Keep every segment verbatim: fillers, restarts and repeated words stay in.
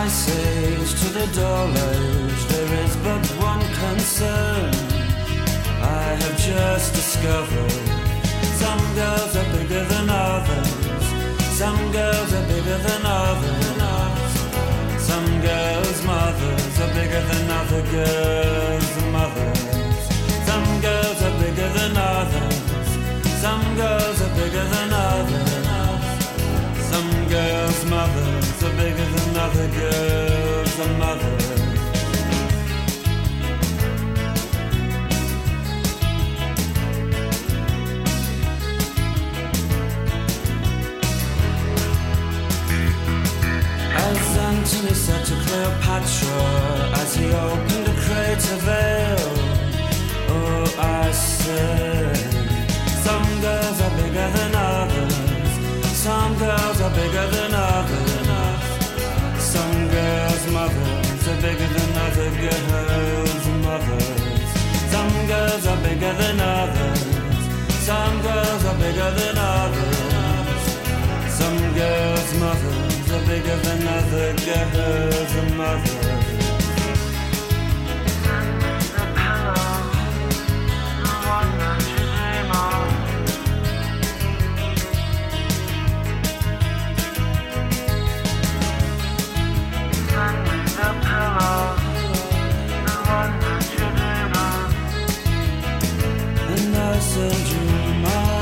ice age to the dull age, there is but one concern I have just discovered. Some girls are bigger than others. Some girls are bigger than others. Some girls' mothers are bigger than other girls' mothers. Some girls are bigger than others. Some girls are bigger than others. Some girls' mothers are bigger than other girls' mothers. As Antony said to Cleopatra as he opened a crater veil, oh, I said, some girls are bigger than others. Some girls are bigger than others. Some girls' mothers are bigger than other girls' mothers. Some girls are bigger than others. Some girls are bigger than others. Some girls' mothers are bigger than other girls' mothers. And I send you my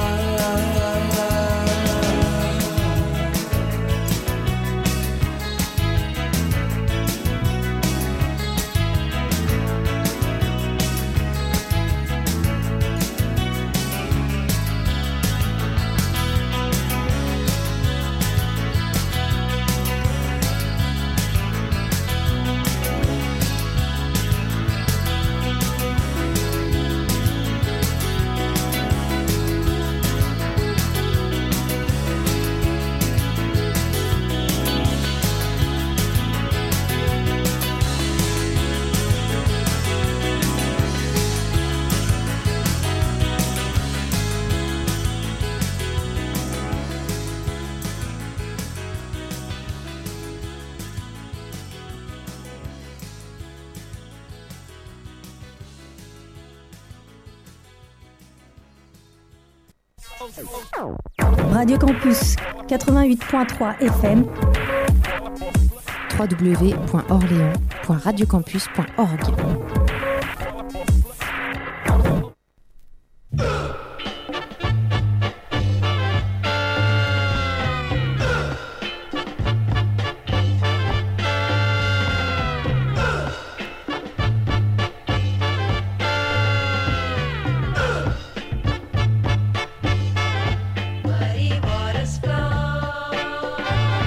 Radio Campus quatre-vingt-huit point trois F M, w w w point orléans point radiocampus point org.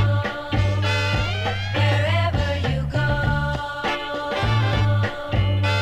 Wherever you go,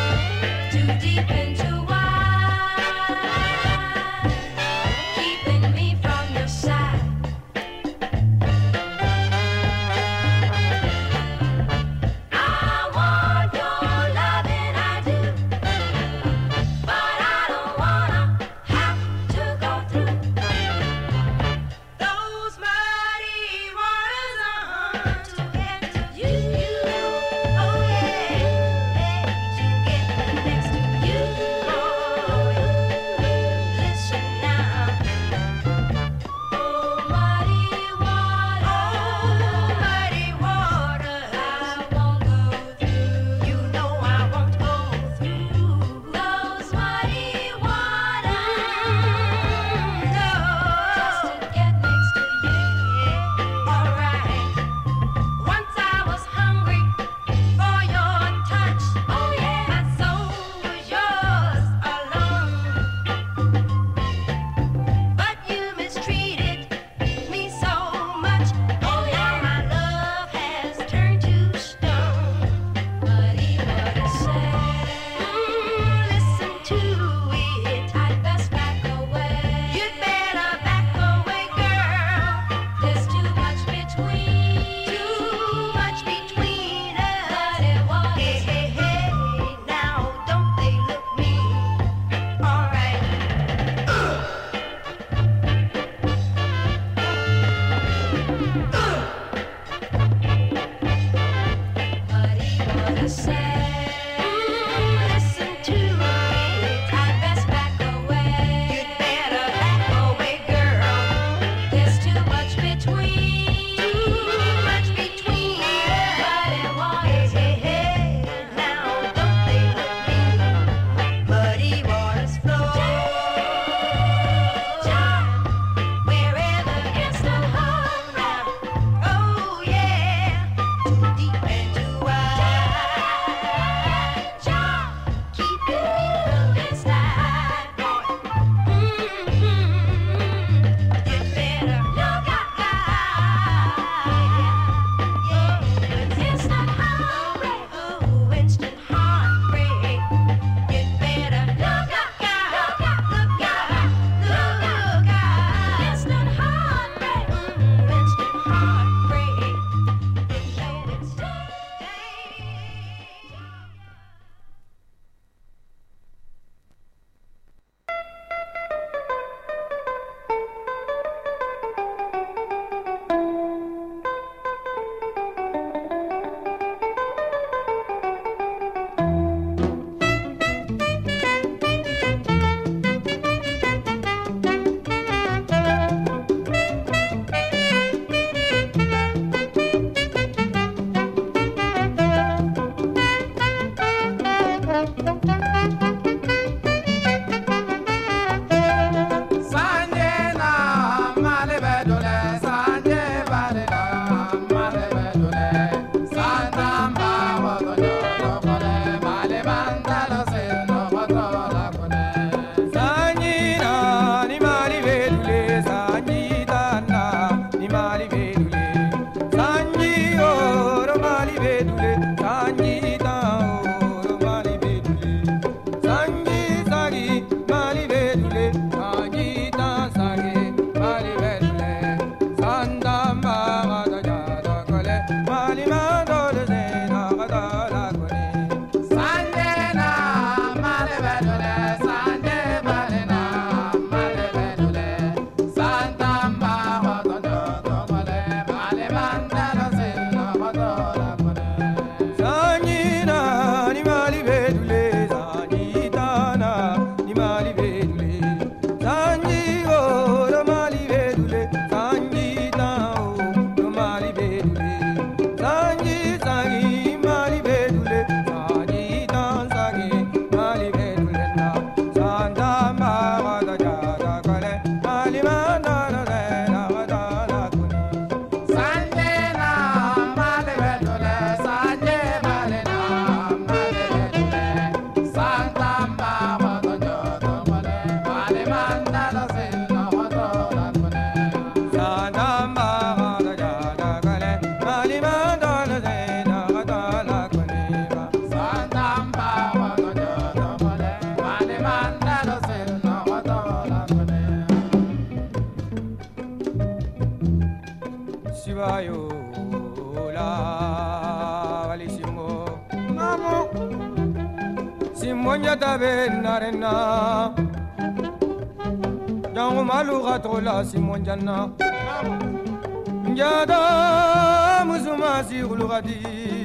Simon Janna Njada Musuma si Ulugadi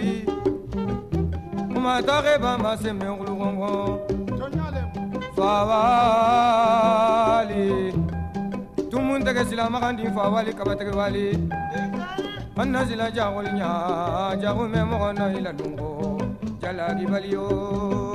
Kumatare Bama Seme Ulugongo Fawali Tumunta Silama Kandi Fawali Kabatake Wali Anazila Jawolnya Jawu Memona Ila Lungo Jalagi Balio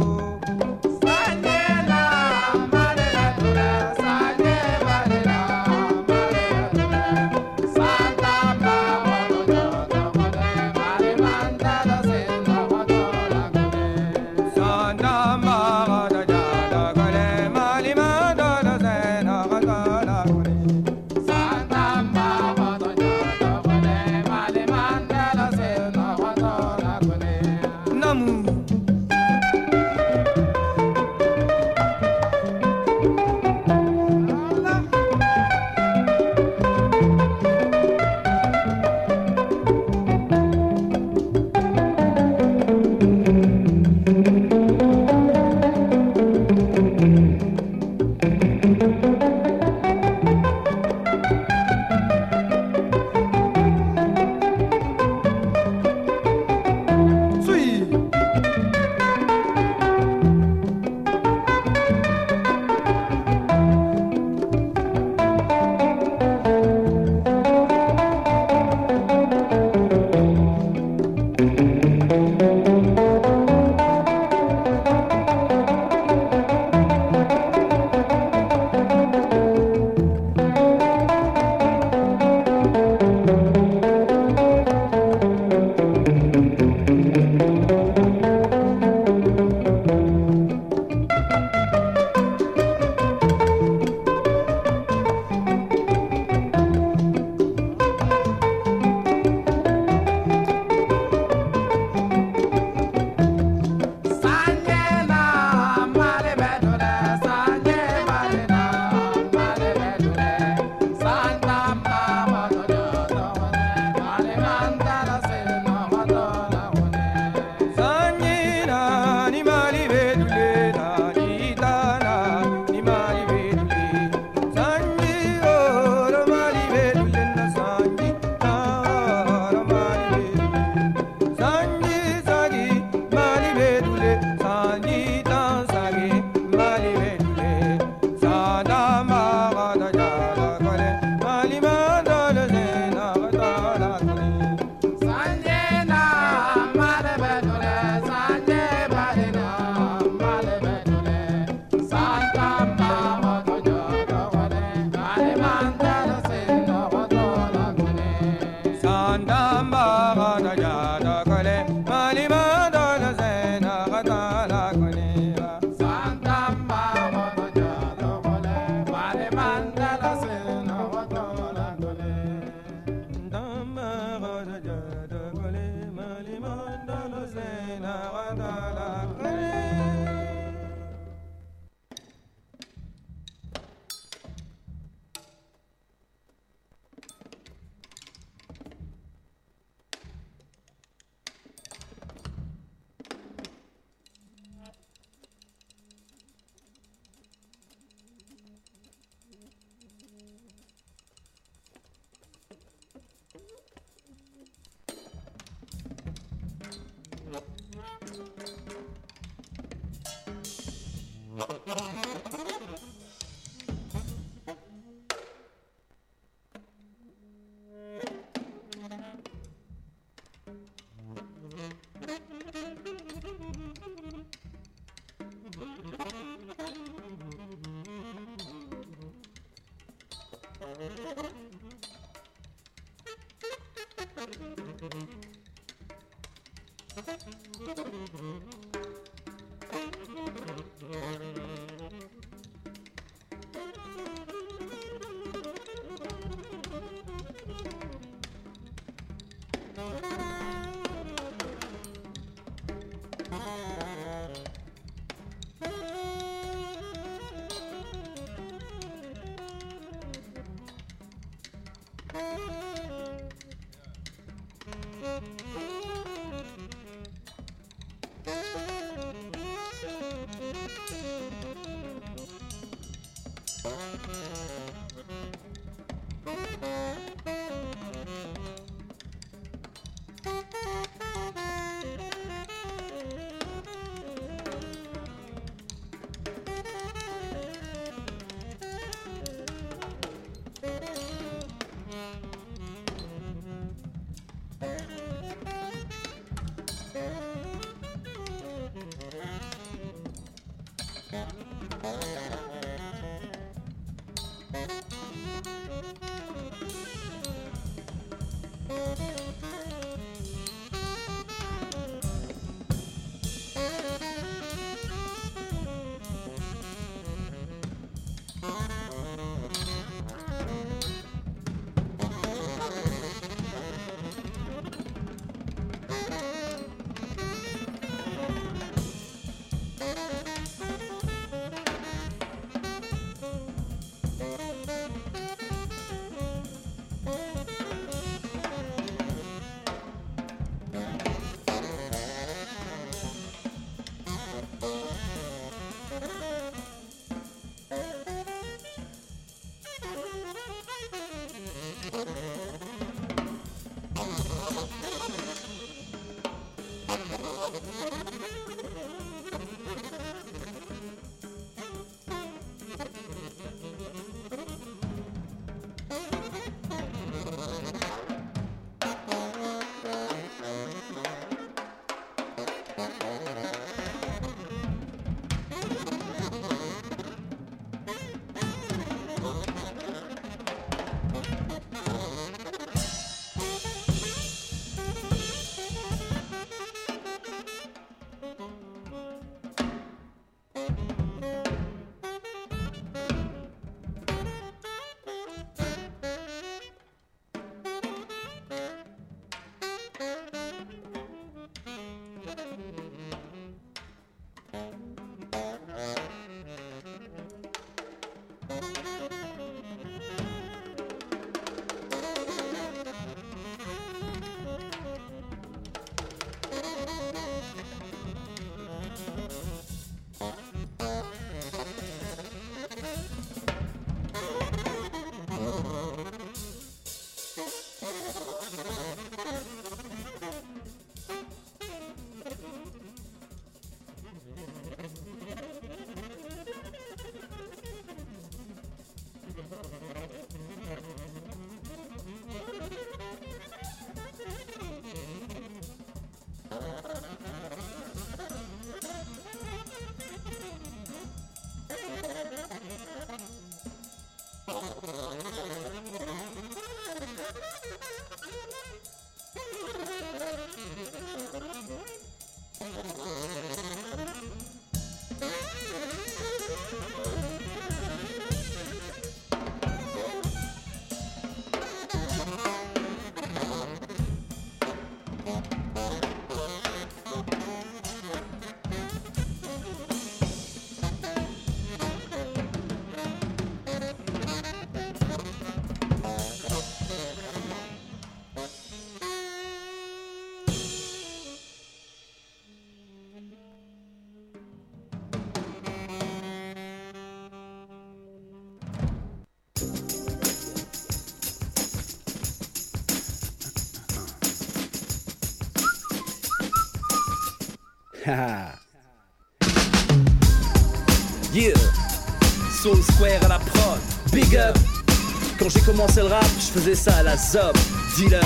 Yeah, Soul Square à la prod, big up. Quand j'ai commencé le rap, je faisais ça à la zob, dealer.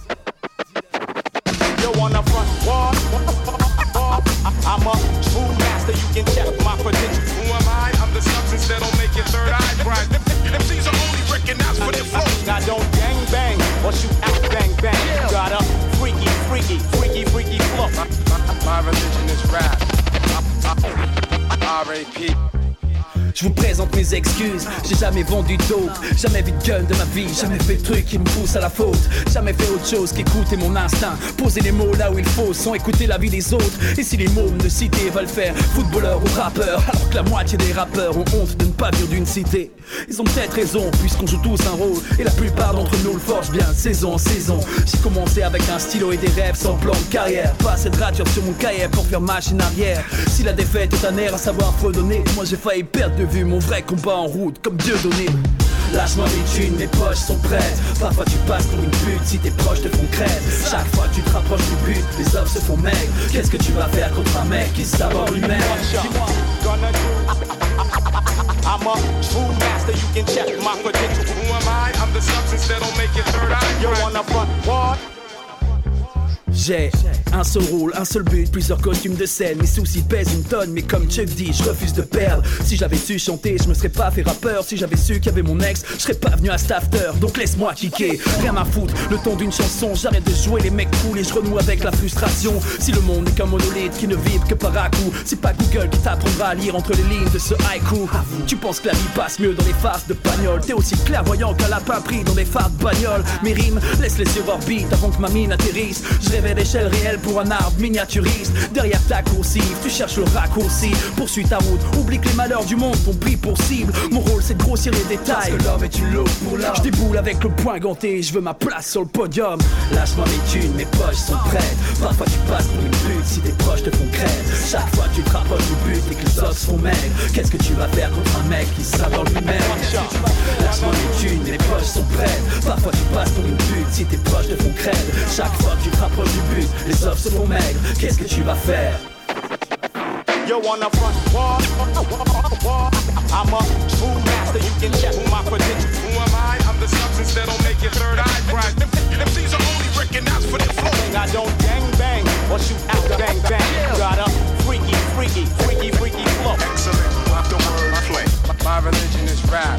Yo, on the front wall, I'm a true master, you can check my credentials. Who am I? I'm the substance that'll make your third eye bright. M Cs are only recognized for their flows. I don't gang bang, or shoot out bang bang. Yeah. Got a freaky, freaky, freaky, freaky flow. My, my, my religion is rap. R A P Je vous présente mes excuses, j'ai jamais vendu dope, jamais vu de gun de ma vie, jamais fait de trucs qui me poussent à la faute, jamais fait autre chose qu'écouter mon instinct, poser les mots là où il faut sans écouter la vie des autres. Et si les mômes de cité veulent faire footballeur ou rappeur, alors que la moitié des rappeurs ont honte de ne pas vivre d'une cité, ils ont peut-être raison puisqu'on joue tous un rôle et la plupart d'entre nous le forgent bien saison en saison. J'ai commencé avec un stylo et des rêves sans plan de carrière, pas assez de rature sur mon cahier pour faire machine arrière. Si la défaite est un air à savoir fredonner, moi j'ai failli perdre de vue mon vrai combat en route comme Dieu donné. Lâche-moi mes thunes, mes poches sont prêtes. Parfois tu passes pour une pute si tes proches te font crête. Chaque fois que tu te rapproches du but, les offres se font maigres. Qu'est-ce que tu vas faire contre un mec qui s'aborde lui-même? Dis-moi. I'm a true master, you can check my credentials. Who am I? I'm the substance that'll make your third eye. Yo, on the front wall. J'ai un seul rôle, un seul but, plusieurs costumes de scène. Mes soucis pèsent une tonne, mais comme Chuck dit, je refuse de perdre. Si j'avais su chanter, je me serais pas fait rappeur. Si j'avais su qu'il y avait mon ex, je serais pas venu à cet after. Donc laisse-moi kicker, rien à foutre. Le temps d'une chanson, j'arrête de jouer les mecs cool et je renoue avec la frustration. Si le monde n'est qu'un monolithe qui ne vibre que par à-coup, c'est pas Google qui t'apprendra à lire entre les lignes de ce haïku. Tu penses que la vie passe mieux dans les farces de bagnole, t'es aussi clairvoyant qu'un lapin pris dans des phares de bagnole. Mes rimes, laisse-les sur orbite avant que ma mine atterrisse. Je rêvais d'échelle réelle pour un arbre miniaturiste. Derrière ta coursive, tu cherches le raccourci. Poursuis ta route, oublie que les malheurs du monde t'ont pris pour cible. Mon rôle c'est de grossir les détails, parce que l'homme est une loupe pour l'homme. Je déboule avec le poing ganté, je veux ma place sur le podium. Lâche-moi mes thunes, mes poches sont prêtes. Parfois tu passes pour une pute si tes proches te font crête. Chaque fois que tu te rapproches du but et que les os font maigres, qu'est-ce que tu vas faire contre un mec qui s'aborde lui-même? Lâche-moi mes thunes, mes poches sont prêtes. Parfois tu passes pour une pute si tes proches te font crête. Chaque fois que tu te rapproches du but, les offres se font maigres, qu'est-ce que tu vas faire? Yo, on the front wall, I'm a true master, you can check my credentials. Who am I? I'm the substance that'll make your third eye bright. M Cs are only recognized for their flow. I don't gang bang or shoot out bang bang. Got a freaky, freaky, freaky, freaky flow. Excellent, off the word play. My religion is rap.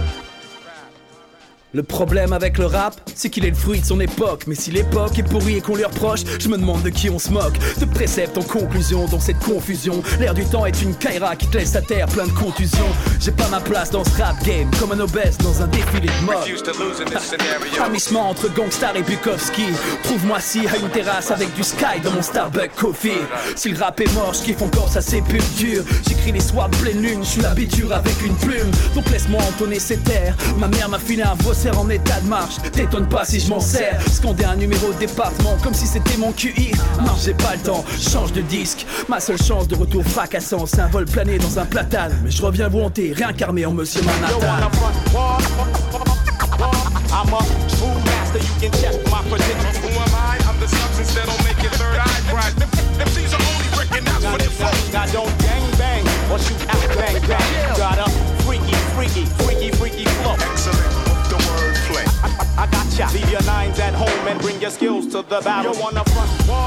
Le problème avec le rap, c'est qu'il est le fruit de son époque. Mais si l'époque est pourrie et qu'on lui reproche, je me demande de qui on se moque. De précepte en conclusion, dans cette confusion, l'air du temps est une caïra qui te laisse à terre plein de contusions. J'ai pas ma place dans ce rap game, comme un obèse dans un défilé de mode. Framissement entre Gangstar et Bukowski. Trouve-moi si à une terrasse avec du sky dans mon Starbucks Coffee. Si le rap est mort, je kiffe encore sa sépulture. J'écris les soirs de pleine lune, je suis la biture avec une plume. Donc laisse-moi entonner ces terres. Ma mère m'a filé un voice en état de marche, t'étonne pas si je m'en sers. Scander un numéro de département comme si c'était mon Q I. Non, j'ai pas le temps, change de disque. Ma seule chance de retour fracassant, c'est un vol plané dans un platane. Mais je reviens vous hanter, réincarné en Monsieur Manhattan. I'm a true master, you can check my credentials. Who am I? I'm the substance that'll make your third eye bright. M Cs are only recognized for their flow. I don't gang bang or shoot out bang bang. Got a freaky, freaky, freaky, freaky flow. Excellent. I, I got ya. Leave your nines at home and bring your skills to the battle. Yo, on the front wall.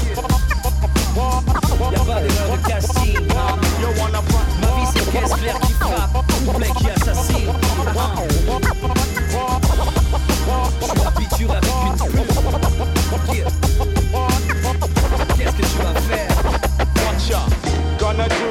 Y'a pas d'erreur de casting. Yo, on the front. Ma vie c'est caisse claire qui frappe, couplet qui assassine. Je suis habitué avec une plume. Qu'est-ce que tu vas faire? What ya gonna do?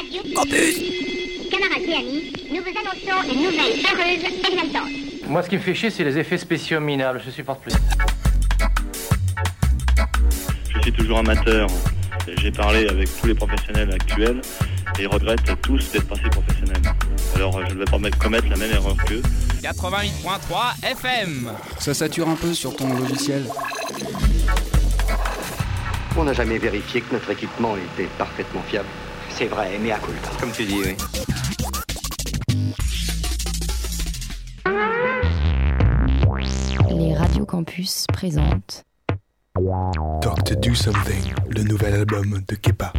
Radio Campus. Camarades et amis, nous vous annonçons une nouvelle heureuse et exaltante. Moi, ce qui me fait chier, c'est les effets spéciaux minables. Je supporte plus. Je suis toujours amateur. J'ai parlé avec tous les professionnels actuels et ils regrettent tous d'être passés professionnels. Alors je ne vais pas me commettre la même erreur qu'eux. quatre-vingt-huit virgule trois F M. Ça sature un peu sur ton logiciel. On n'a jamais vérifié que notre équipement était parfaitement fiable. C'est vrai, mais à culpa. Comme tu dis, oui. Les Radio Campus présentent Talk to Do Something, le nouvel album de Kepa.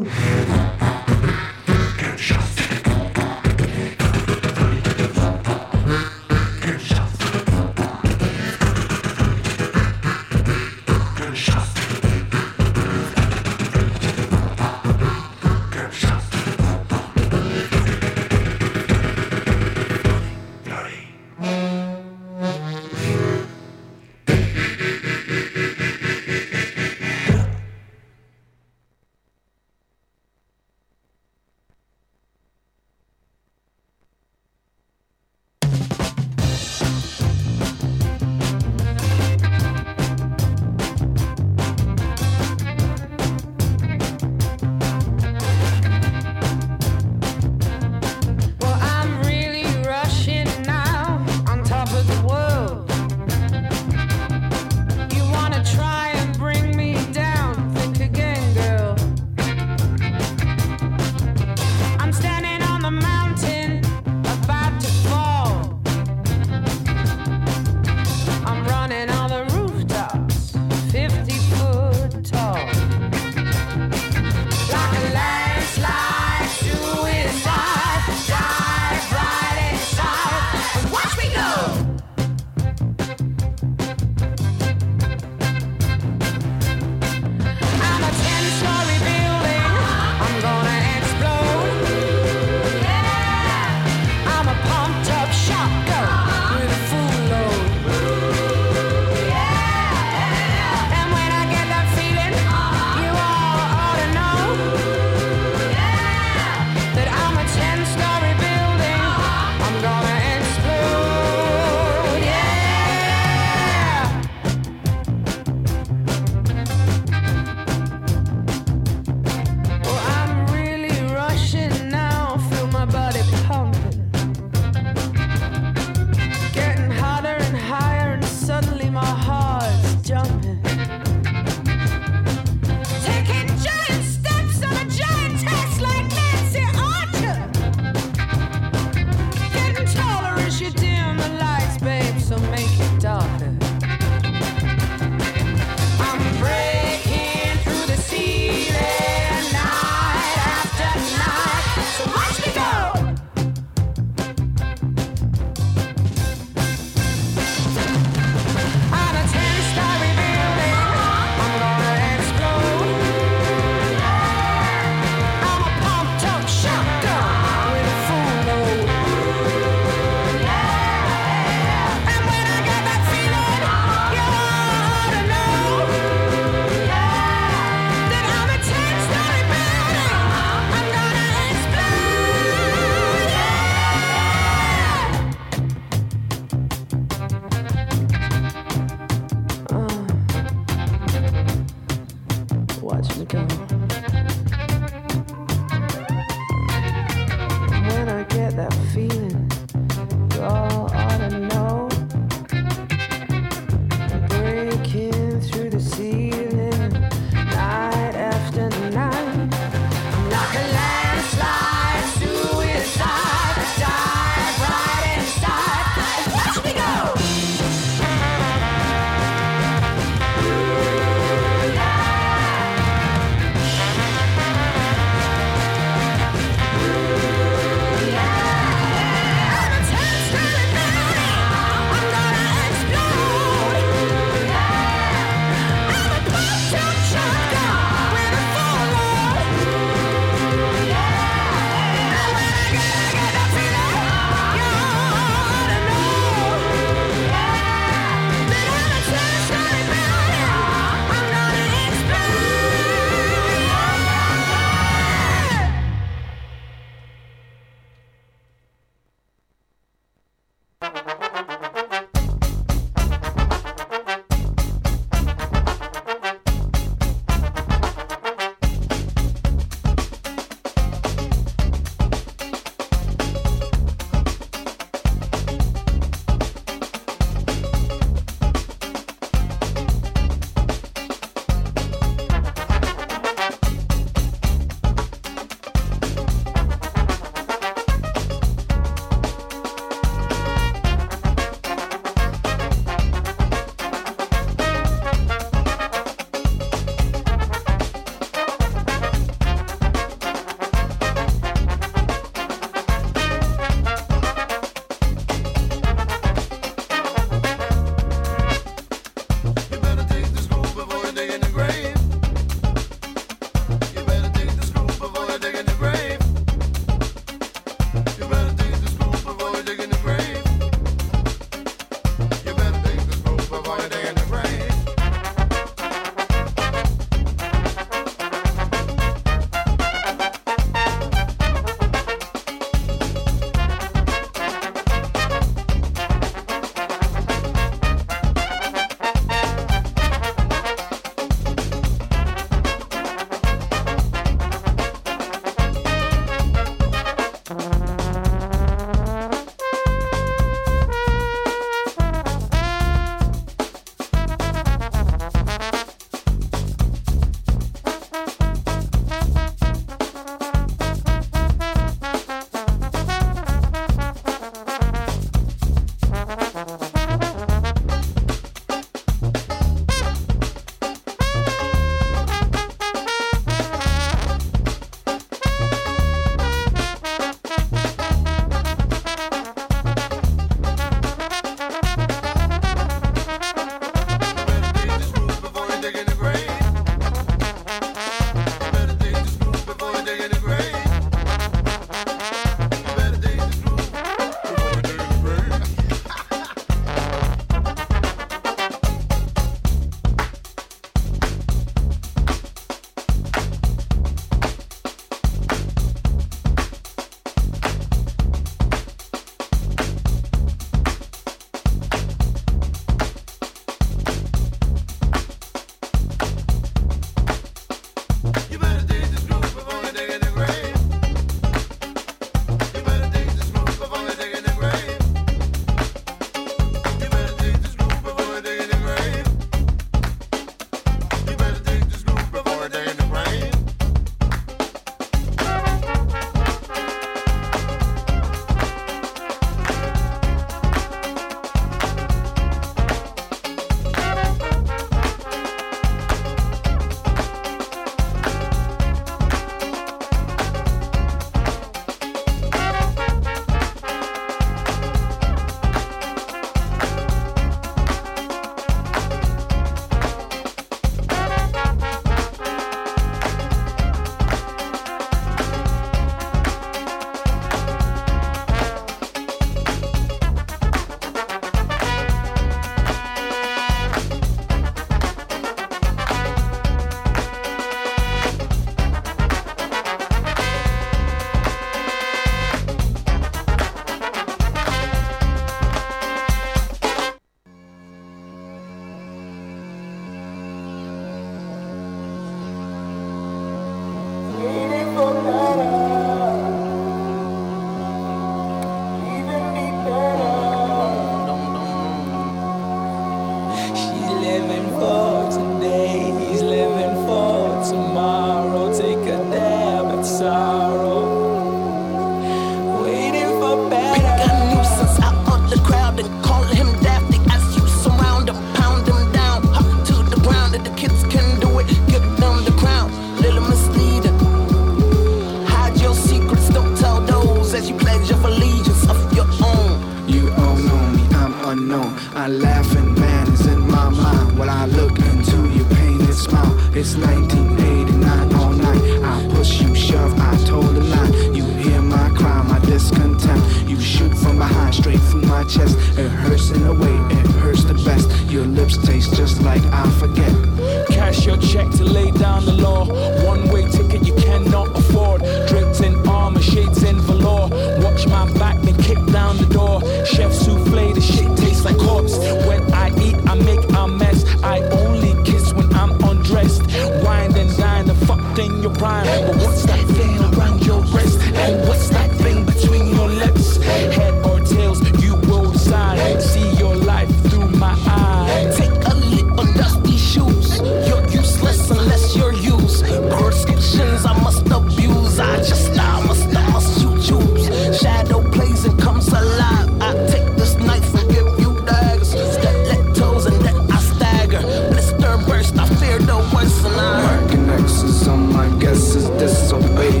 prime. But what's that thing around your wrist? And what's that thing between your lips? Head or tails, you will decide. See your life through my eyes. Take a little dusty shoes. You're useless unless you're used. Prescriptions I must abuse. I just I must I must you choose. Shadow plays and comes alive. I take this knife and give you daggers. Stilettos and then I stagger. Blister burst, I fear the worst and I. Marking X's on my guesses, disobey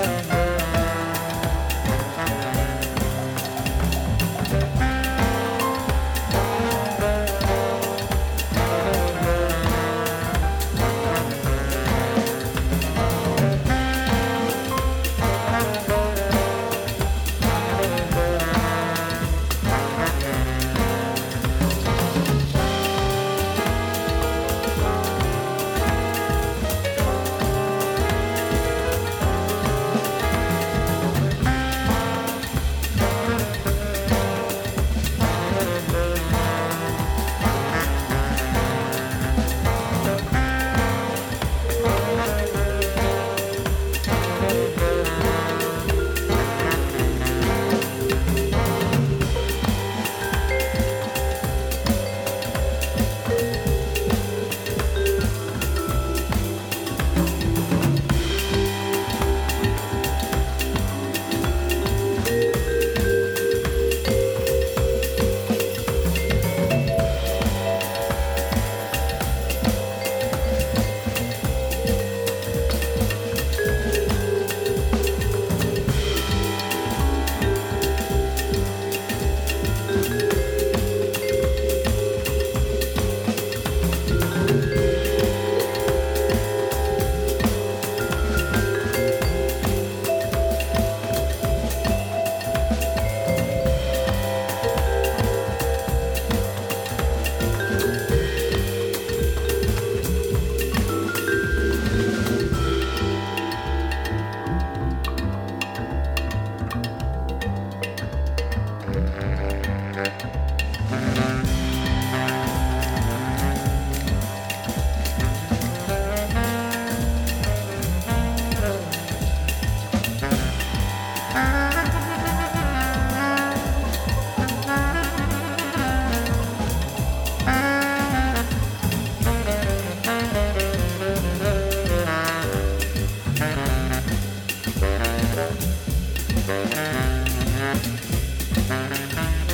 Thank you.